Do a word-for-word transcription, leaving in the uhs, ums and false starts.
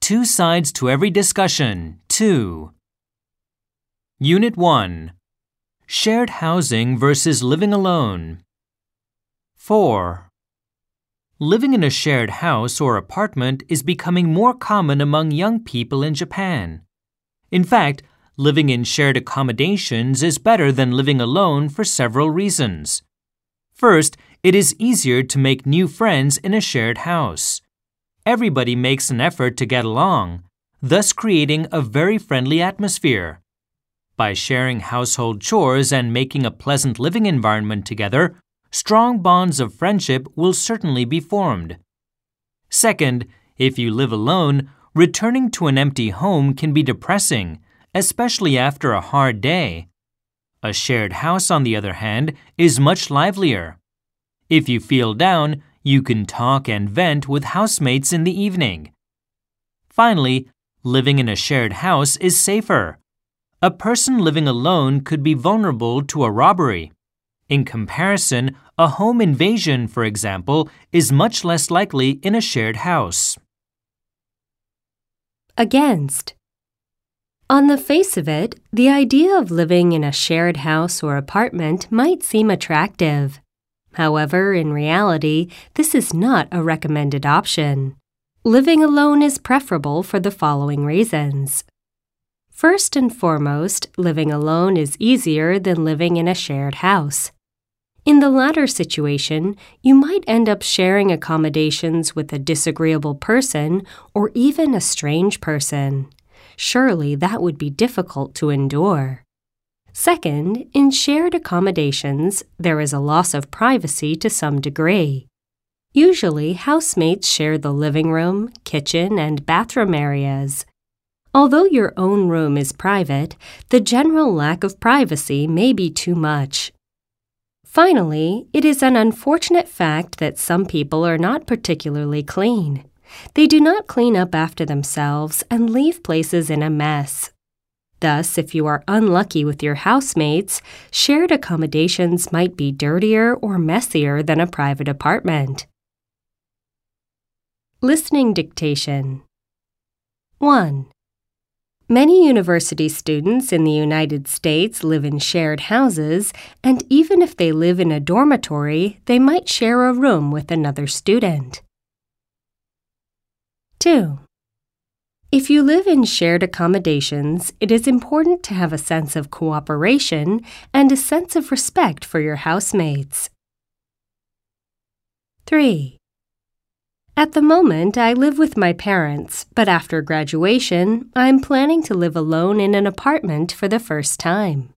two sides to every discussion, two. Unit one. Shared housing versus living alone. four. Living in a shared house or apartment is becoming more common among young people in Japan. In fact, living in shared accommodations is better than living alone for several reasons. First, it is easier to make new friends in a shared house. Everybody makes an effort to get along, thus creating a very friendly atmosphere. By sharing household chores and making a pleasant living environment together, strong bonds of friendship will certainly be formed. Second, if you live alone, returning to an empty home can be depressing, especially after a hard day. A shared house, on the other hand, is much livelier. If you feel down, you can talk and vent with housemates in the evening. Finally, living in a shared house is safer. A person living alone could be vulnerable to a robbery. In comparison, a home invasion, for example, is much less likely in a shared house. Against. On the face of it, the idea of living in a shared house or apartment might seem attractive. However, in reality, this is not a recommended option. Living alone is preferable for the following reasons. First and foremost, living alone is easier than living in a shared house. In the latter situation, you might end up sharing accommodations with a disagreeable person or even a strange person. Surely that would be difficult to endure. Second, in shared accommodations, there is a loss of privacy to some degree. Usually, housemates share the living room, kitchen, and bathroom areas. Although your own room is private, the general lack of privacy may be too much. Finally, it is an unfortunate fact that some people are not particularly clean. They do not clean up after themselves and leave places in a mess. Thus, if you are unlucky with your housemates, shared accommodations might be dirtier or messier than a private apartment. Listening dictation. one. Many university students in the United States live in shared houses, and even if they live in a dormitory, they might share a room with another student. two. If you live in shared accommodations, it is important to have a sense of cooperation and a sense of respect for your housemates. three. At the moment, I live with my parents, but after graduation, I'm planning to live alone in an apartment for the first time.